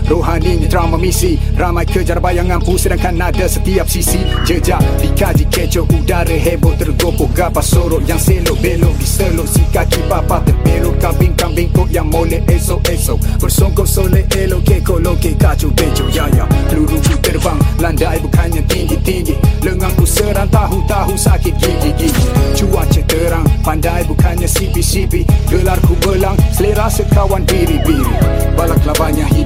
rohaninya trauma misi. Ramai kejar bayangan pun sedangkan ada setiap sisi. Jejak dikaji kecoh, udara heboh tergopok. Gapa sorok yang selok belok diselok. Si kaki papa terbelok, kambing-kambing kok yang molek esok-esok. Bersongkok solek elok, kekok lokek kacau becok. Ya peluruku terbang, landai bukannya tinggi-tinggi. Lenganku serang, tahu-tahu sakit gigi-gigi. Cuaca terang, pandai bukannya sipi-sipi. Gelarku belang, selera sekawan biri-biri. Balak labanya